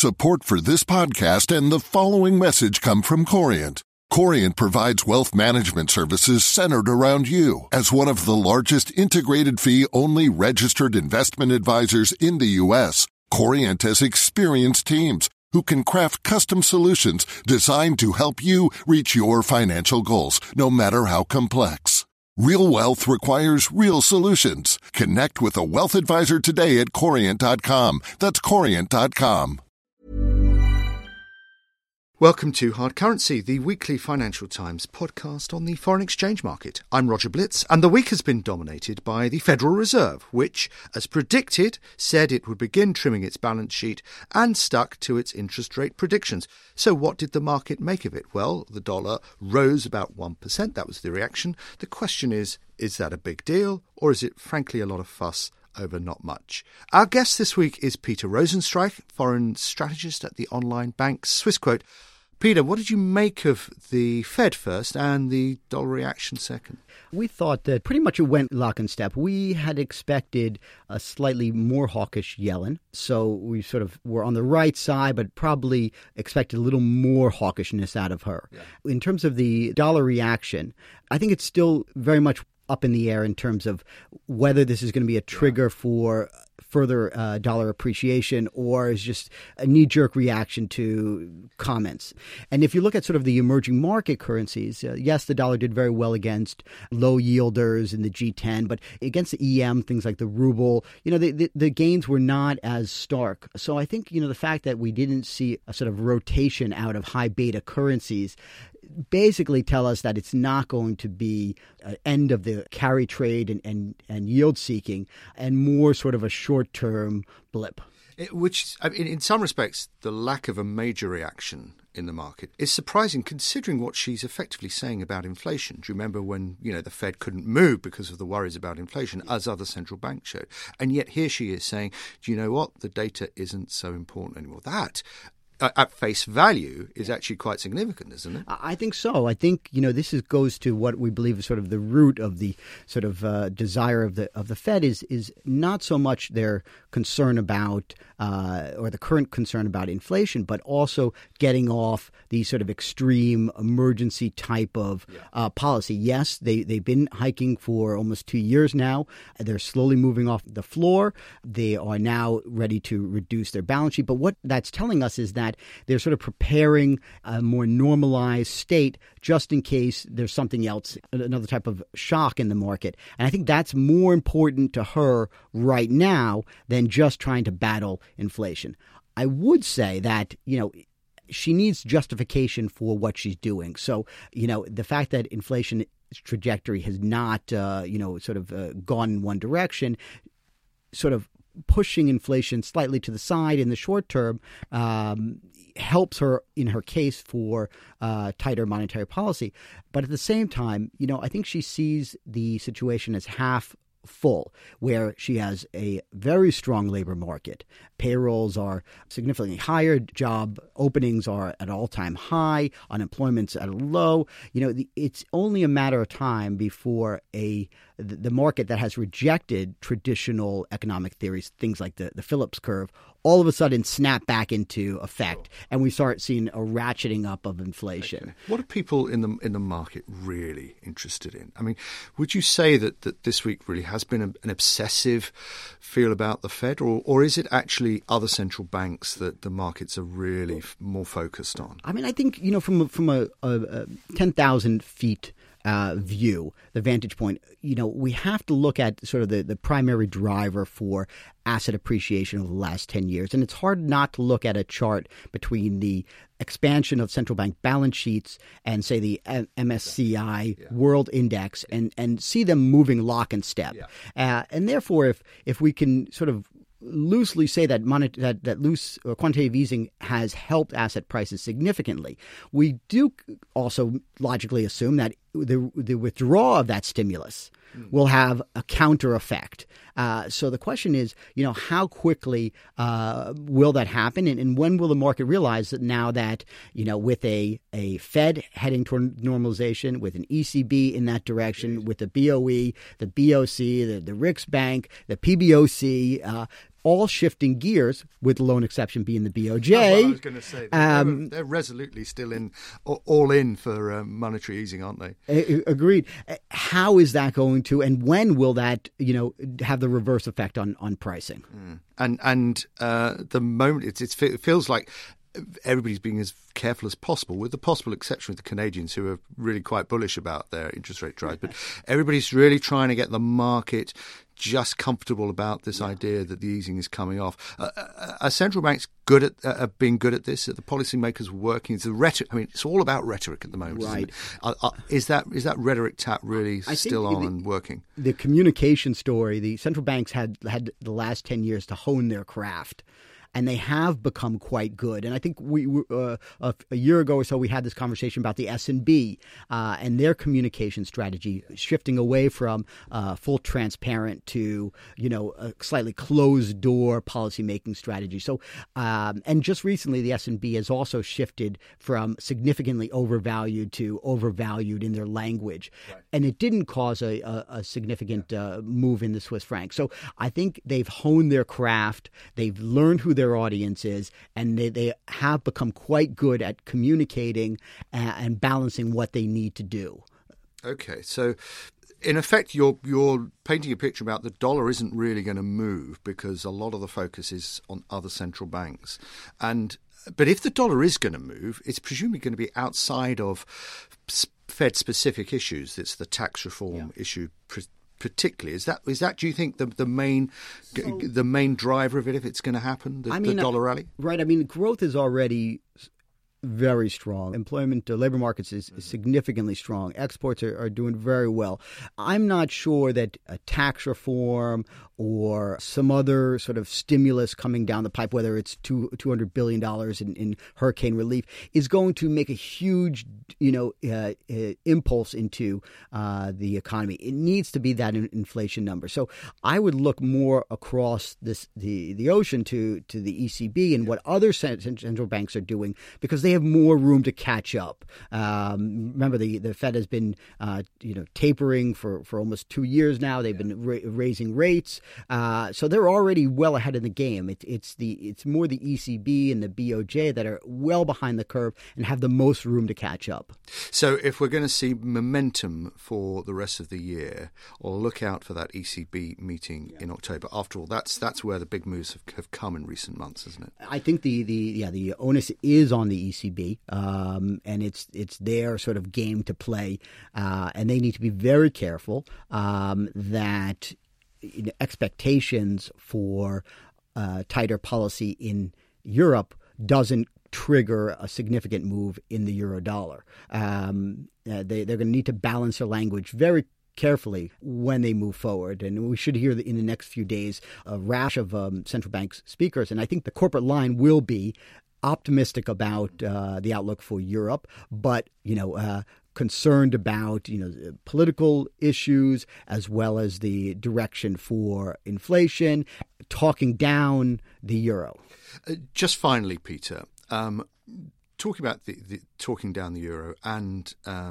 Support for this podcast and the following message come from Corient. Corient provides wealth management services centered around you. As one of the largest integrated fee-only registered investment advisors in the U.S., Corient has experienced teams who can craft custom solutions designed to help you reach your financial goals, no matter how complex. Real wealth requires real solutions. Connect with a wealth advisor today at Corient.com. That's Corient.com. Welcome to Hard Currency, the weekly Financial Times podcast on the foreign exchange market. I'm Roger Blitz, and the week has been dominated by the Federal Reserve, which, as predicted, said it would begin trimming its balance sheet and stuck to its interest rate predictions. So what did the market make of it? Well, the dollar rose about 1%. That was the reaction. The question is that a big deal, or is it frankly a lot of fuss over not much? Our guest this week is Peter Rosenzweig, foreign strategist at the online bank Swissquote. Peter, what did you make of the Fed first and the dollar reaction second? We thought that pretty much it went lock and step. We had expected a slightly more hawkish Yellen, so we sort of were on the right side, but probably expected a little more hawkishness out of her. Yeah. In terms of the dollar reaction, I think it's still very much up in the air in terms of whether this is going to be a trigger for further dollar appreciation or is just a knee-jerk reaction to comments. And if you look at sort of the emerging market currencies, yes, the dollar did very well against low yielders in the G10, but against the EM, things like the ruble, the gains were not as stark. So I think, the fact that we didn't see a sort of rotation out of high beta currencies basically tell us that it's not going to be an end of the carry trade and yield seeking and more sort of a short-term blip. Which, in some respects, the lack of a major reaction in the market is surprising considering what she's effectively saying about inflation. Do you remember when, the Fed couldn't move because of the worries about inflation, as other central banks showed? And yet here she is saying, do you know what? The data isn't so important anymore. That, at face value, is actually quite significant, isn't it? I think so. I think, this goes to what we believe is sort of the root of the sort of desire of the Fed is not so much their concern about or the current concern about inflation, but also getting off the sort of extreme emergency type of policy. Yes, they've been hiking for almost 2 years now. They're slowly moving off the floor. They are now ready to reduce their balance sheet. But what that's telling us is that they're sort of preparing a more normalized state just in case there's something else, another type of shock in the market. And I think that's more important to her right now than just trying to battle inflation. I would say that, she needs justification for what she's doing. So, the fact that inflation trajectory has not, gone in one direction, sort of pushing inflation slightly to the side in the short term helps her in her case for tighter monetary policy. But at the same time, I think she sees the situation as half full, where she has a very strong labor market. Payrolls are significantly higher. Job openings are at all-time high. Unemployment's at a low. It's only a matter of time before the market that has rejected traditional economic theories, things like the Phillips curve, all of a sudden snap back into effect, and we start seeing a ratcheting up of inflation. Okay. What are people in the market really interested in? I mean, would you say that this week really has been an obsessive feel about the Fed, or is it actually other central banks that the markets are really more focused on? I mean, I think, from a 10,000 feet view, the vantage point, we have to look at sort of the primary driver for asset appreciation over the last 10 years. And it's hard not to look at a chart between the expansion of central bank balance sheets and, say, the MSCI World Index and see them moving lock and step. And therefore, if we can sort of loosely say that loose quantitative easing has helped asset prices significantly, we do also logically assume that the withdrawal of that stimulus will have a counter effect. So the question is, how quickly will that happen? And when will the market realize that now that, with a Fed heading toward normalization, with an ECB in that direction, with the BOE, the BOC, the Riksbank, the PBOC, all shifting gears, with the lone exception being the BOJ. Well, I was going to say, they're resolutely still all in for monetary easing, aren't they? Agreed. How is that going to, and when will that, have the reverse effect on pricing? And the moment it feels like everybody's being as careful as possible, with the possible exception of the Canadians, who are really quite bullish about their interest rate rise. But everybody's really trying to get the market just comfortable about this idea that the easing is coming off. Are central banks good at being good at this? Are the policymakers working? It's the rhetoric. I mean, it's all about rhetoric at the moment, right? Is that rhetoric tap really still on and working? The communication story. The central banks had the last 10 years to hone their craft. And they have become quite good. And I think we a year ago or so, we had this conversation about the S&B and their communication strategy, shifting away from full transparent to, a slightly closed door policymaking strategy. So, and just recently, the S&B has also shifted from significantly overvalued to overvalued in their language. Right. And it didn't cause a significant move in the Swiss franc. So I think they've honed their craft. They've learned who their audience is, and they have become quite good at communicating and balancing what they need to do. Okay, so in effect, you're painting a picture about the dollar isn't really going to move because a lot of the focus is on other central banks. But if the dollar is going to move, it's presumably going to be outside of Fed-specific issues. It's the tax reform issue particularly. Is that do you think the main driver of it, if it's going to happen, the dollar rally? Right. I mean, growth is already very strong. Employment, labor markets is significantly strong. Exports are doing very well. I'm not sure that a tax reform or some other sort of stimulus coming down the pipe, whether it's $200 billion in hurricane relief, is going to make a huge, impulse into the economy. It needs to be that inflation number. So I would look more across the ocean to the ECB and what other central banks are doing, because they have more room to catch up. Remember, the Fed has been tapering for almost 2 years now. They've been raising rates. So they're already well ahead of the game. It's more the ECB and the BOJ that are well behind the curve and have the most room to catch up. So if we're going to see momentum for the rest of the year, or look out for that ECB meeting in October. After all, that's where the big moves have come in recent months, isn't it? I think the onus is on the ECB, and it's their sort of game to play, and they need to be very careful that expectations for tighter policy in Europe doesn't trigger a significant move in the euro dollar. They're going to need to balance their language very carefully when they move forward. And we should hear in the next few days a rash of central bank speakers. And I think the corporate line will be optimistic about the outlook for Europe, but, concerned about political issues as well as the direction for inflation, talking down the euro. Just finally, Peter, talking about the talking down the euro and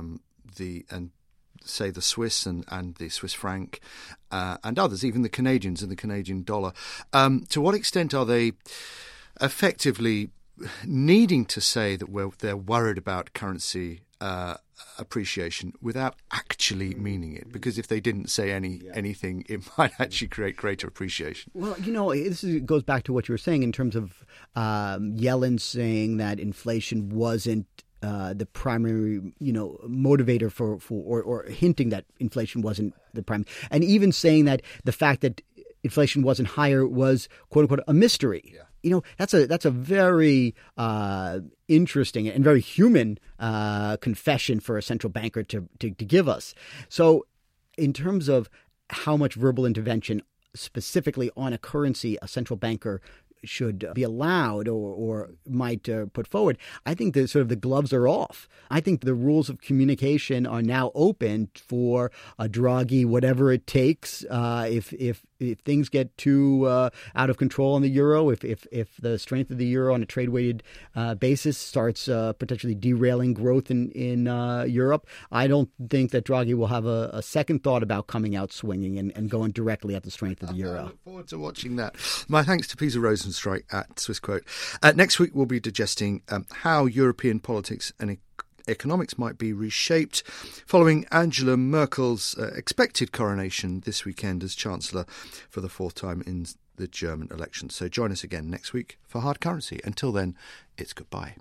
say the Swiss and the Swiss franc and others, even the Canadians and the Canadian dollar. To what extent are they effectively needing to say that they're worried about currency appreciation without actually meaning it? Because if they didn't say anything, it might actually create greater appreciation. Well, this goes back to what you were saying in terms of Yellen saying that inflation wasn't the primary, motivator for or hinting that inflation wasn't the primary, and even saying that the fact that inflation wasn't higher was, quote unquote, a mystery. Yeah. That's a very interesting and very human confession for a central banker to give us. So in terms of how much verbal intervention specifically on a currency a central banker should be allowed or might put forward, I think that sort of the gloves are off. I think the rules of communication are now open for a Draghi, whatever it takes. If things get too out of control on the euro, if the strength of the euro on a trade-weighted basis starts potentially derailing growth in Europe, I don't think that Draghi will have a second thought about coming out swinging and going directly at the strength of the euro. I look forward to watching that. My thanks to Peter Rosenstreich at Swissquote. Next week, we'll be digesting how European politics and economics might be reshaped following Angela Merkel's expected coronation this weekend as Chancellor for the fourth time in the German election. So join us again next week for Hard Currency. Until then, it's goodbye.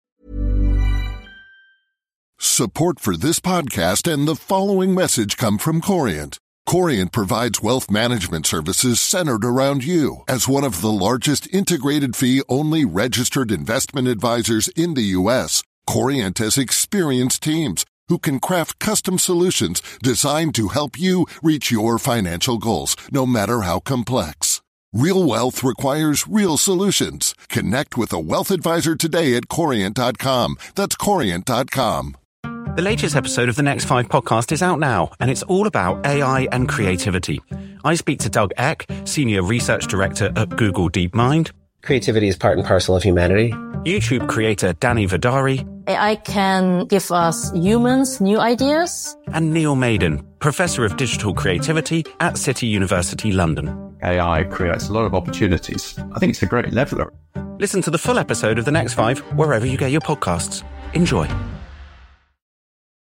Support for this podcast and the following message come from Corient. Corient provides wealth management services centered around you. As one of the largest integrated fee-only registered investment advisors in the U.S., Corient has experienced teams who can craft custom solutions designed to help you reach your financial goals, no matter how complex. Real wealth requires real solutions. Connect with a wealth advisor today at Corient.com. That's Corient.com. The latest episode of the Next 5 podcast is out now, and it's all about AI and creativity. I speak to Doug Eck, Senior Research Director at Google DeepMind. Creativity is part and parcel of humanity. YouTube creator Danny Vidari. AI can give us humans new ideas. And Neil Maiden, Professor of Digital Creativity at City University London. AI creates a lot of opportunities. I think it's a great leveler. Listen to the full episode of The Next 5 wherever you get your podcasts. Enjoy.